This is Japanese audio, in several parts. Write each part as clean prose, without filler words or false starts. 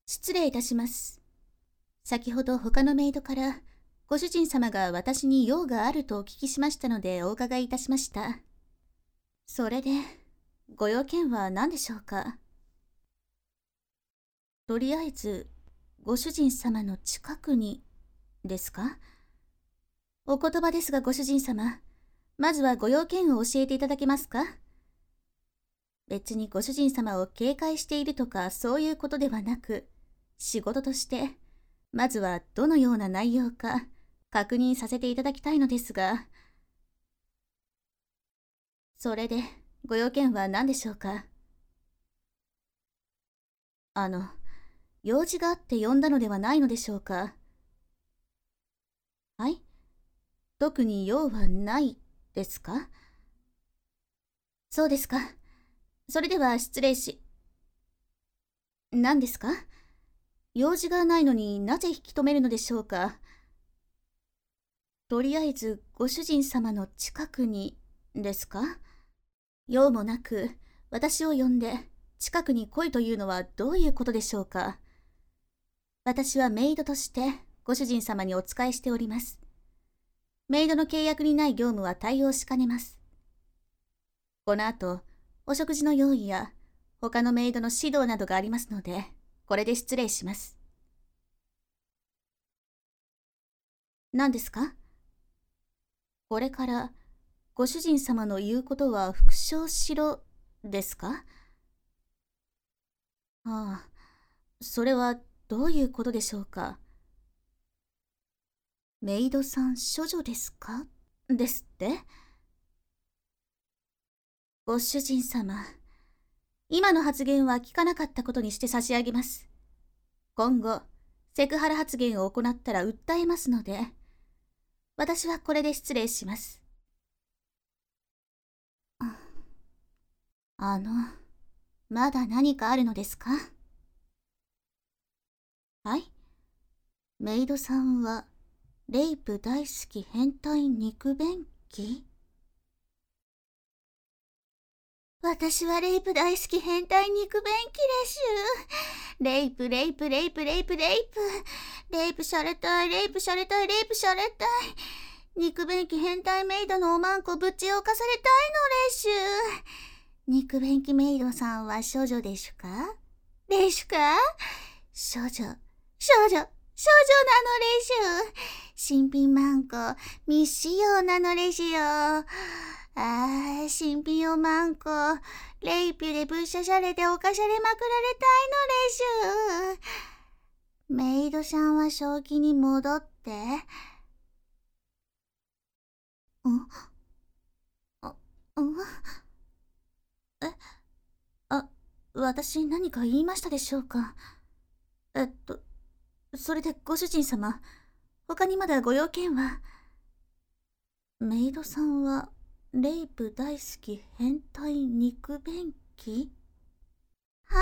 失礼いたします。先ほど他のメイドからご主人様が私に用があるとお聞きしましたのでお伺いいたしました。それで、ご用件は何でしょうか？とりあえず、ご主人様の近くに、ですか？お言葉ですがご主人様、まずはご用件を教えていただけますか？別にご主人様を警戒しているとかそういうことではなく、仕事として、まずはどのような内容か確認させていただきたいのですが。それで、ご用件は何でしょうか？用事があって呼んだのではないのでしょうか？はい？特に用はないですか？そうですか。それでは失礼し。何ですか？用事がないのになぜ引き止めるのでしょうか？とりあえずご主人様の近くにですか？用もなく私を呼んで近くに来いというのはどういうことでしょうか？私はメイドとしてご主人様にお仕えしております。メイドの契約にない業務は対応しかねます。この後、お食事の用意や他のメイドの指導などがありますので、これで失礼します。何ですか？これからご主人様の言うことは復唱しろですか？ああ、それはどういうことでしょうか？メイドさん処女ですか？ですって？ご主人様、今の発言は聞かなかったことにして差し上げます。今後、セクハラ発言を行ったら訴えますので、私はこれで失礼します。まだ何かあるのですか？はい？メイドさんは、レイプ大好き変態肉便器？私はレイプ大好き変態肉便器です。レイプ、レイプ、レイプ、レイプ、レイプ。レイプされたい、レイプされたい、レイプされたい。肉便器変態メイドのおまんこぶちおかされたいのです。肉便器メイドさんは処女でしゅか？ですか？少女、少女、少女なのです。新品マンコ、未使用なのですよ。新品おまんこ、レイピュでぶっ刺されて犯されまくられたいのです。メイドさんは正気に戻って。私何か言いましたでしょうか？それでご主人様、他にまだご用件は？メイドさんは、レイプ大好き変態肉便器？はい、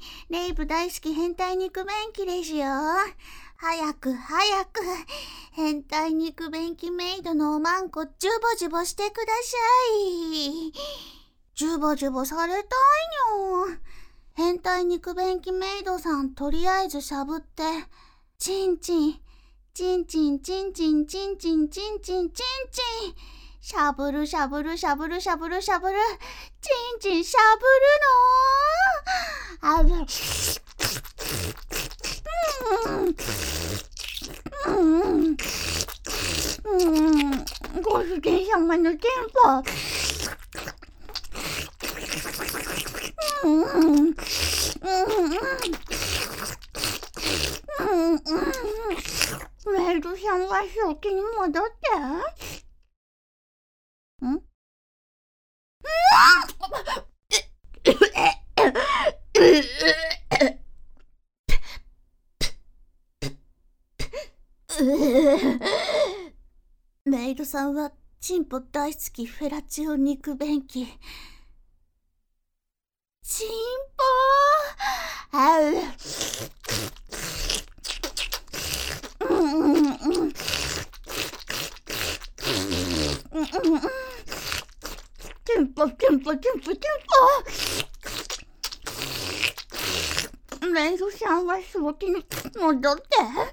レイプ大好き変態肉便器ですよ。早く早く、変態肉便器メイドのおまんこジュボジュボしてください。ジュボジュボされたいの。変態肉便器メイドさんとりあえずしゃぶって、チンチン、チンチンチンチンチンチンチンチンチンチン、しゃぶるしゃぶるしゃぶるしゃぶるしゃぶる、チンチンしゃぶるの。ご主人様のテンポ。メイドさんは正気に戻って。メイドさんはチンポ大好きフェラチオ肉便器。チンポチンポチンポチンポチンポ。 メイドさんは正気に戻って。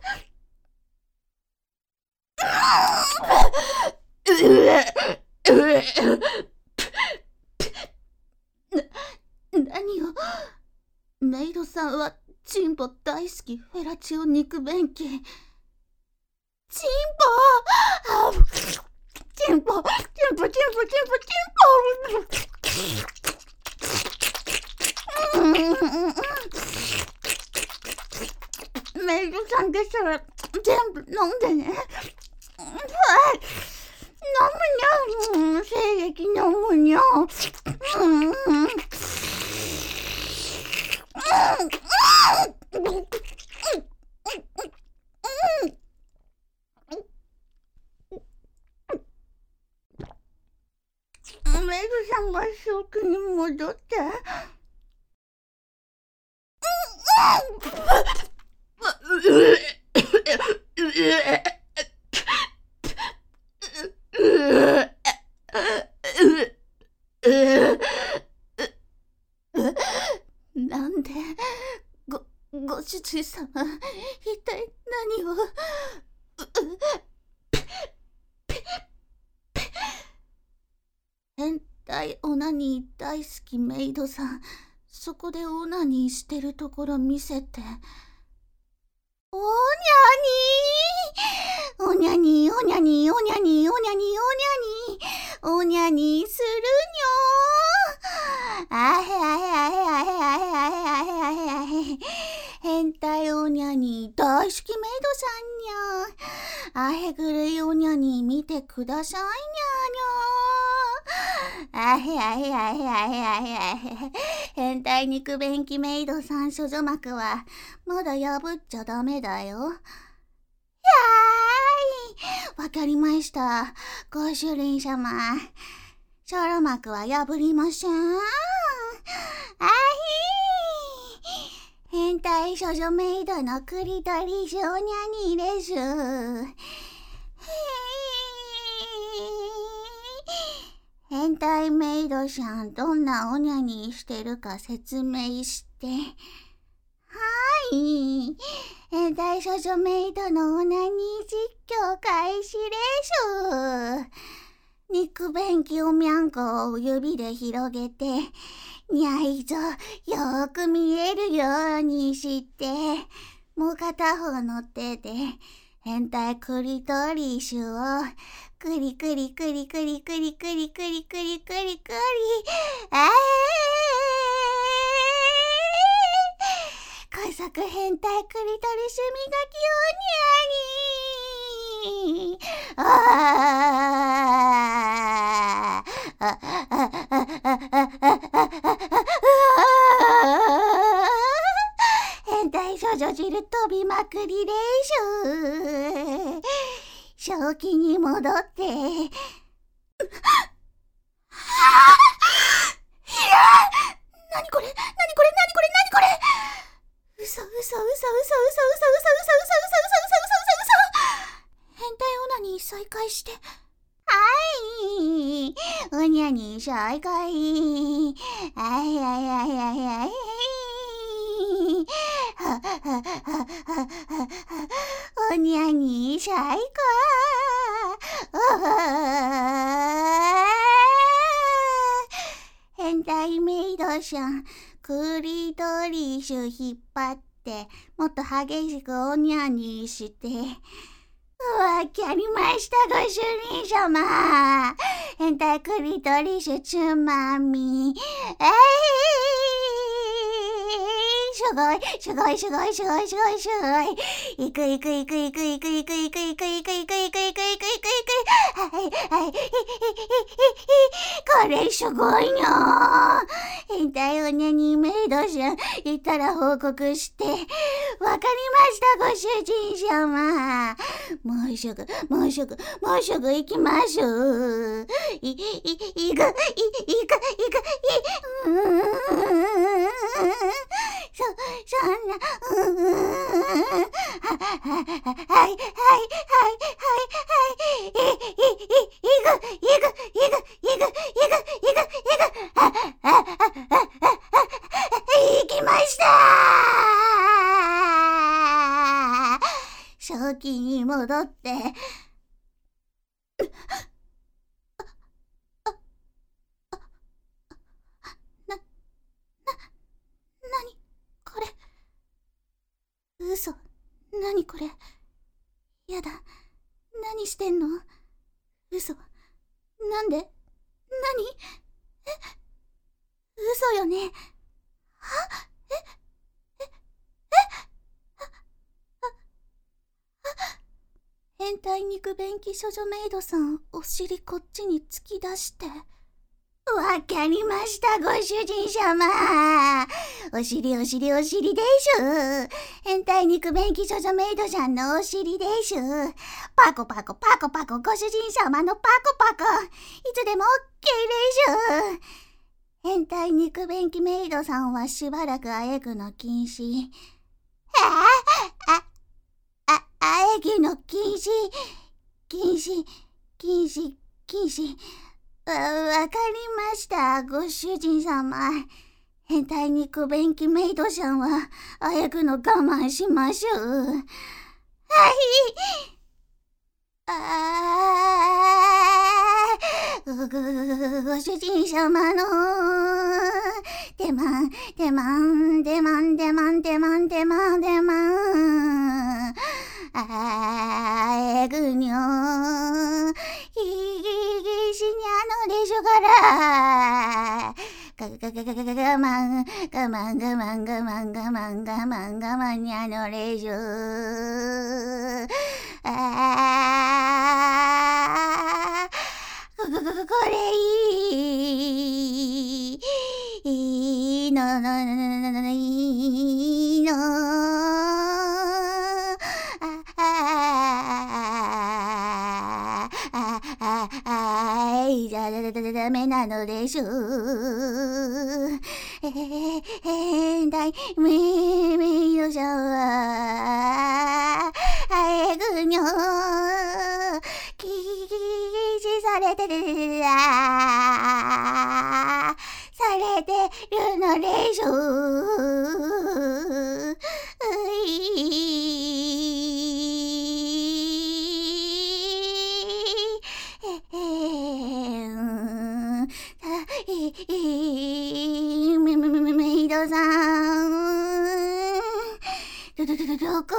何よ。メイドさんはチンポ大好きフェラチオ肉便器。チンポチンポチンポチンポチンポチンポ。メイドさんでしたら全部飲んでね。飲むにゃ。精液飲むにゃ。メイドさんが正気に戻って。なんでご主人様、一体何を。変態オナニー大好きメイドさん、そこでオナニーしてるところ見せて。おにゃにーおにゃにーおにゃにーおにゃにーおにゃにーおにゃにーするにょー。あへあへあへあへあへあへあへあへあへ。変態おにゃにー大好きメイドさんにゃー。あへぐるいおにゃにー見てくださいにゃーにょー。あへあへあへあへあへあへ。変態肉便器メイドさん処女膜はまだ破っちゃダメだよ。わかりました。ご主人様。処女膜は破りません。あひー。変態処女メイドのクリトリスおにゃにです。変態メイドさん、どんなおにゃにしてるか説明して。はい。変態処女メイドのオナニー実況開始です。肉便器おみゃんこを指で広げて、にゃいぞよーく見えるようにして、もう片方の手で変態クリトリスをクリクリクリクリクリクリクリクリクリクリ、高速変態クリトリス磨きおにゃに変態少女汁飛びまくりでしょ。正気に戻って。いや、なにこれ嘘変態オナニー再開して。はいおにゃに再開。おにゃに再開。変態メイドさん、クリトリス引っ張ってもっと激しくおにゃにして。わかりました、ご主人様。変態クリトリスつまみ。すごい。いく。はい。これすごいの。変態おにゃにメイドさん、いたら報告して。わかりました、ご主人様。もうすぐ行きます。行く。そんな、はい。行きました。 正気に戻って。何これ。嘘。何これ。やだ。何してんの？嘘。なんで？嘘よね。変態肉便器処女メイドさん、お尻こっちに突き出して。わかりました、ご主人様。お尻でしゅ。変態肉便器処女メイドさんのお尻でしゅ。パコパコパコパコ、ご主人様のパコパコ。いつでも OK でしゅ。変態肉便器メイドさんはしばらくあえぐの禁止。あえぎの禁止。わかりました、ご主人様。変態肉便器メイドさんはあえぐの我慢しましょう。はい。ご主人様の出番。あえぐにょひぎしにゃのでしょから。我慢にゃのでしょ。これいいの。ダメなのでしょう。変態メイドさんはあえぐにょ禁止されてるのでしょう。メイドさん。どこ？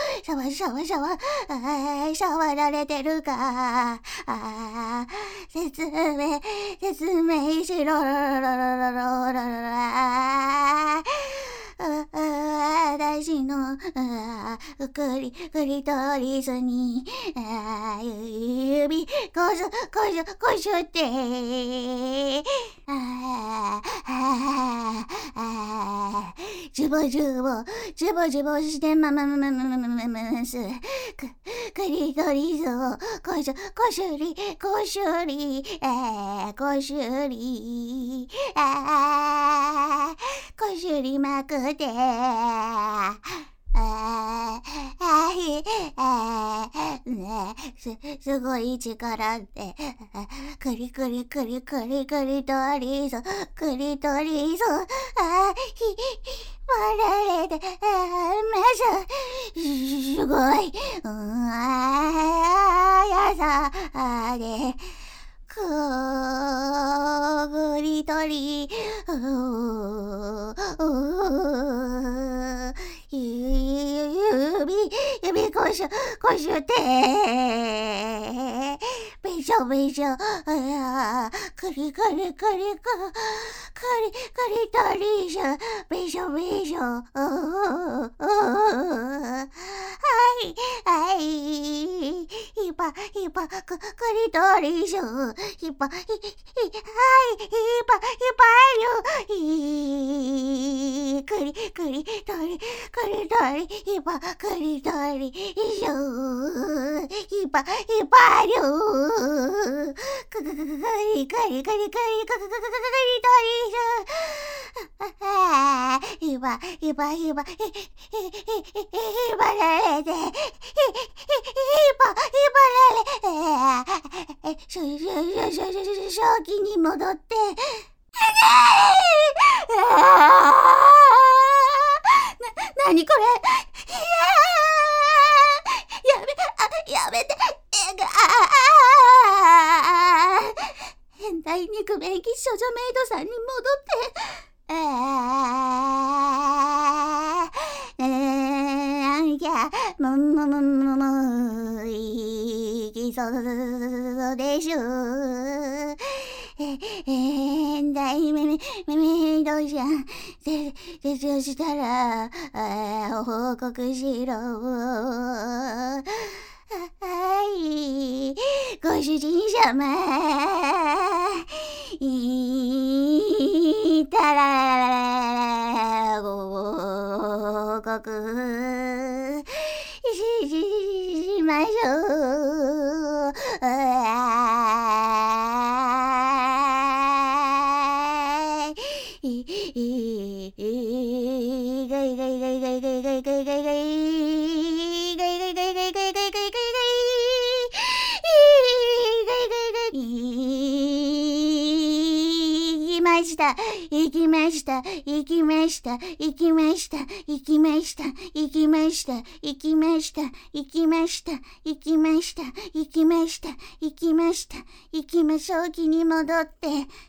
触られてるか。説明しろ。私のクリトリスに指こしゅってジュボしてますクリトリスをこしゅりまくってすごい力でクリトリス割られてますすごいやさでクリトリ指こしゅってべしょクリトリシュべしょはいヒパクリトリシュヒパクリトリヒパクリトリシュヒパリュクリトリシュヒバられて正気に戻ってなにこれ。やべ体肉便器処女メイドさんに戻ってなんきゃいきそうでしょ。変態メイドじゃん。絶望したら報告しろ。はい、ご主人様。いたらご報告しましょう。行きました。行きました。行きました。行きました。行きました。行きました。行きました。行きました。行きました。行きました。行きま正気に戻って。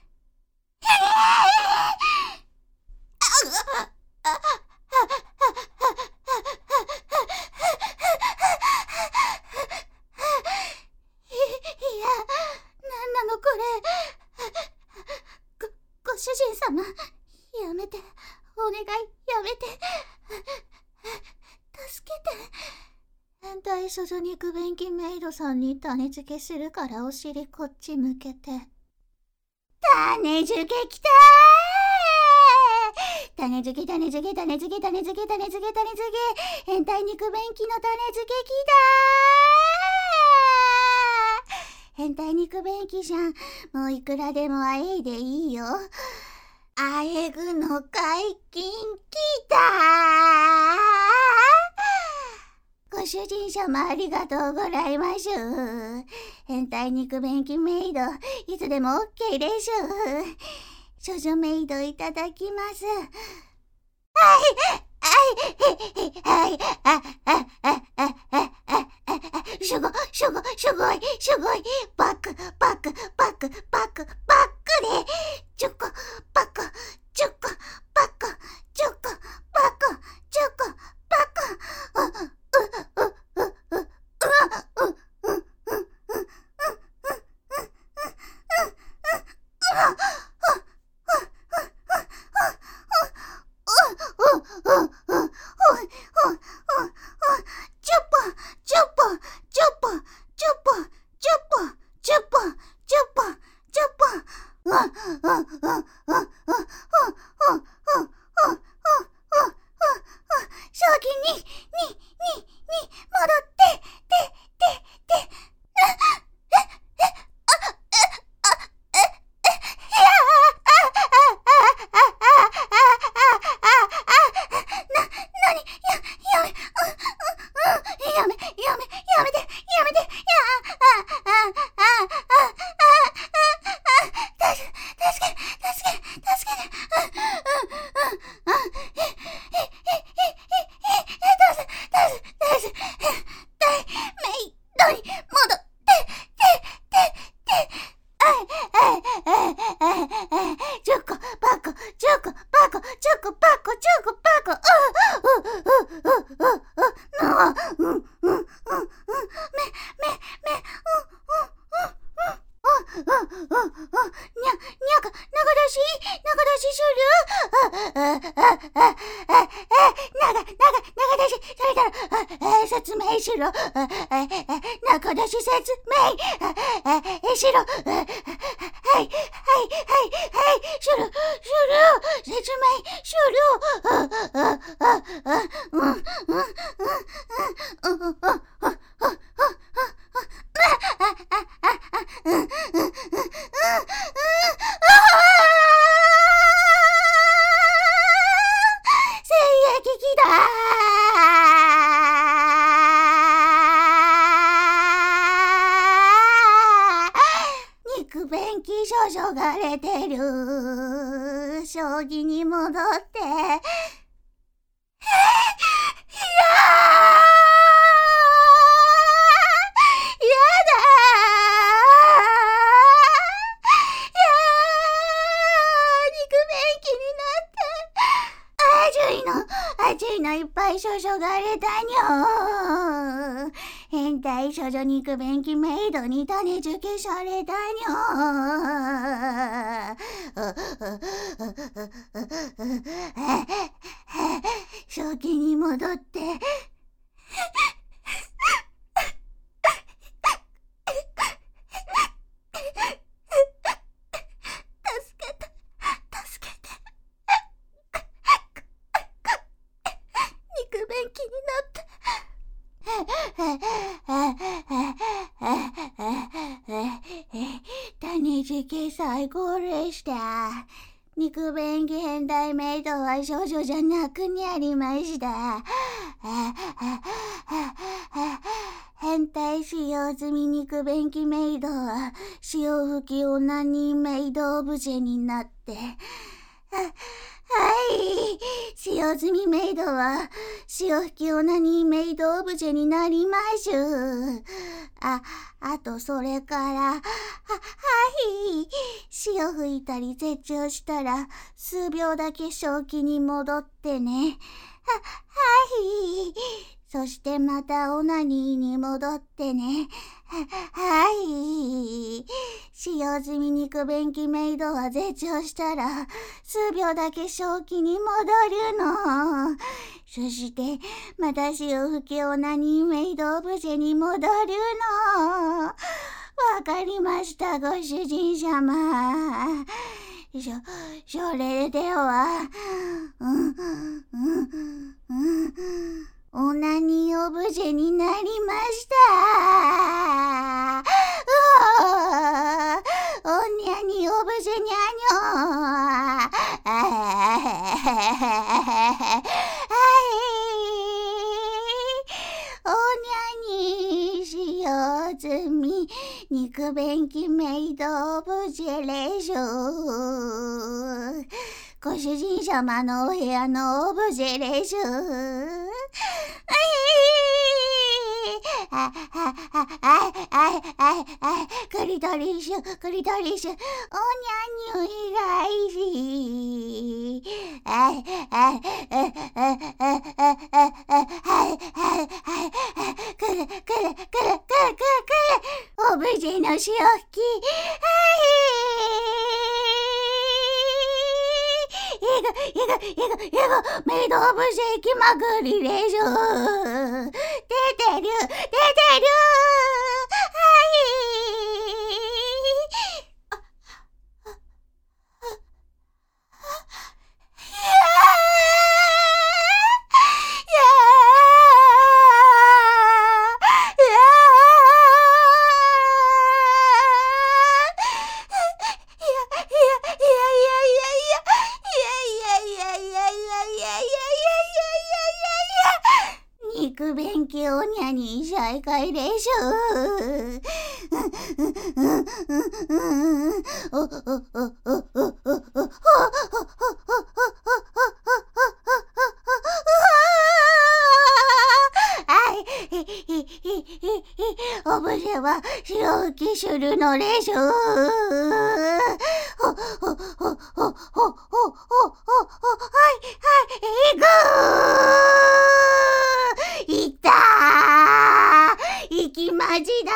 ご主人様、やめて、お願い、やめて。助けて。変態処女肉便器メイドさんに種付けするからお尻こっち向けて。種付けきたー。種付け、種付け、種付け、種付け、種付け、種付け。変態肉便器の種付けきたー。変態肉便器じゃん。もういくらでもあえいでいいよ。あえぐの解禁きたー。ご主人様ありがとうございます。変態肉便器メイド、いつでも OK です。処女メイドいただきます。すごい。バックで、10個、バック、10個、バック、10個、バック、10個、バック。説明しろ。中出し説明しろ。説明肉便器少々がれてる。将棋に戻って。 熱いのいっぱい注がれたにょ。変態処女肉便器メイドに種付けされたにょ。正気に戻って種付け最高でした。肉便器変態メイドは少女じゃなくなりました。変態使用済み肉便器メイドは潮吹きオナニーメイドオブジェになって使用済みメイドは潮吹きオナニーメイドオブジェになりましゅ。あとそれから潮吹いたり絶頂したら数秒だけ正気に戻ってね。そしてまたオナニーに戻ってね。使用済み肉便器メイドは絶頂したら数秒だけ正気に戻るの。そしてまた潮吹きオナニーメイドオブジェに戻るの。わかりましたご主人様。それではオナニーオブジェになりました。オナニーオブジェにゃオナニー使用済み肉便器メイドオブジェでしょ。ご主人様のお部屋のオブジェでしょ。クリトリッシュ、クリトリッシュ、おにゃにゅいがいし。くるくるくるくるくるくるオブジェの潮吹き。メイドオブジェ気まぐりでしょ。出てる肉便器おにゃに再会でしょ。オブジェは潮吹きするのでしょ。いったー息まじだ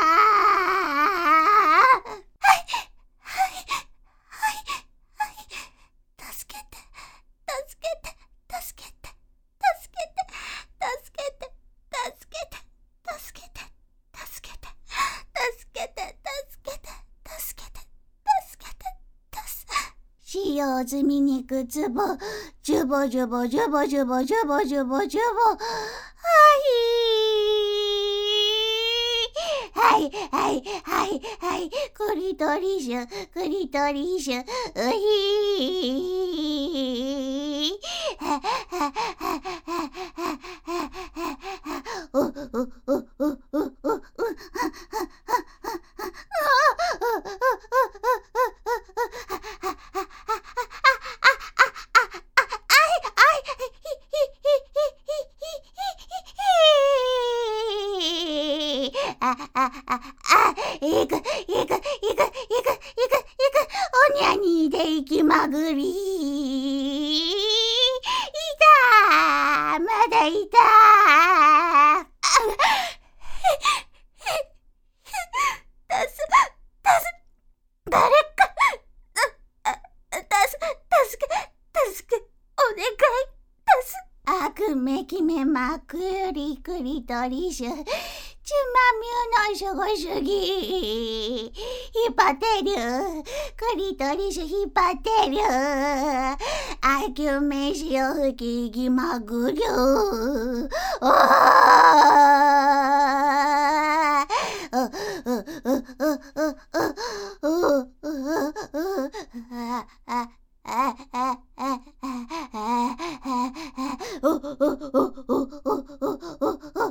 助けて助けて助けて助けて助けて助けて助けて助けて助けて助けて助けて助けて使用済み肉つぼジュボジュボジュボジュボジュボジュボジュボはいクリトリシュクリトリシュおにゃにで息まぐりいたーま体痛い。誰か、助け、お願い、悪めきめまくりクリトリス、ちまみゅのすごすぎ。引っ張ってる。クリトリス引っ張ってる。悪めしを吹きまぐる。お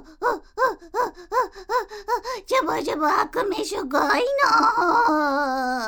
ジャボジャボ悪夢すごいの。